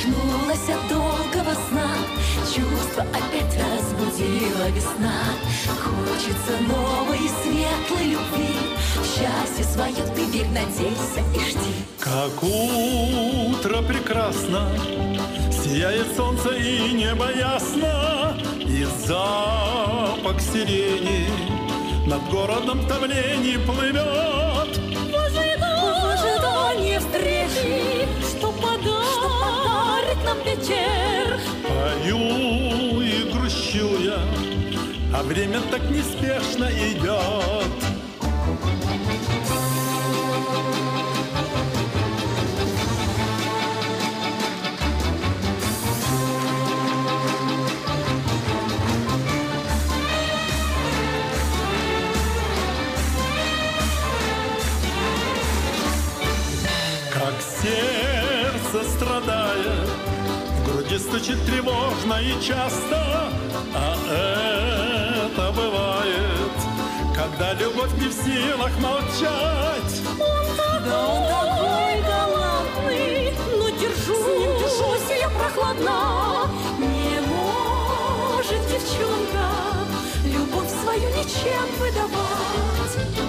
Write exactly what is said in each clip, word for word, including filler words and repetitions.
Очнулась от долгого сна, чувство опять разбудила весна. Хочется новой и светлой любви, счастье свое ты верь, надейся и жди. Как утро прекрасно, сияет солнце и небо ясно, и запах сирени над городом в томлении плывет. В ожидании встречи, что подарит нам вечер. Пою и грущу я, а время так неспешно идет. Как сердце страдает, в груди стучит тревожно и часто, а это бывает, когда любовь не в силах молчать. Он такой, да он такой галантный, но держу, с ним держусь я прохладна. Не может девчонка любовь свою ничем выдавать.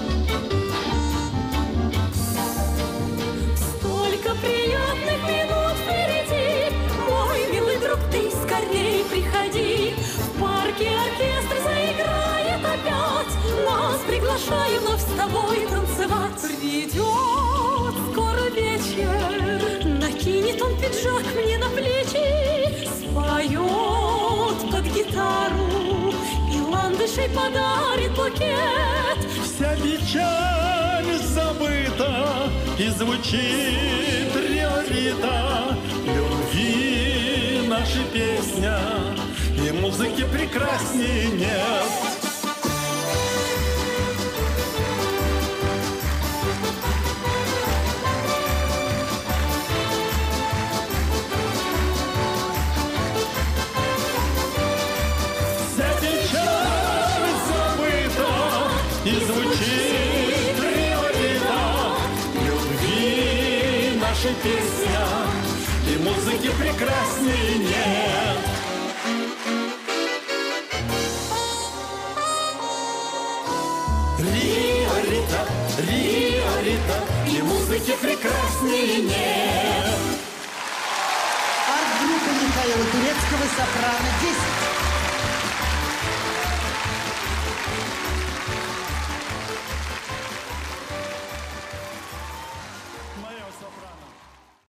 Приятных минут впереди, мой милый друг, ты скорей приходи. В парке оркестр заиграет опять, нас приглашая вновь с тобой танцевать. Придет скоро вечер, накинет он пиджак мне на плечи, споет под гитару и ландышей подарит букет. Вся печаль забыта и звучит риорита. Любви наша песня, и музыки прекрасней нет. Вся печаль забыта и звучит риорита. Любви наша песня, и музыки прекрасней нет. Риорита, риорита, и музыки прекрасней нет. Арт-группа Михаила Турецкого «Сопрано десять».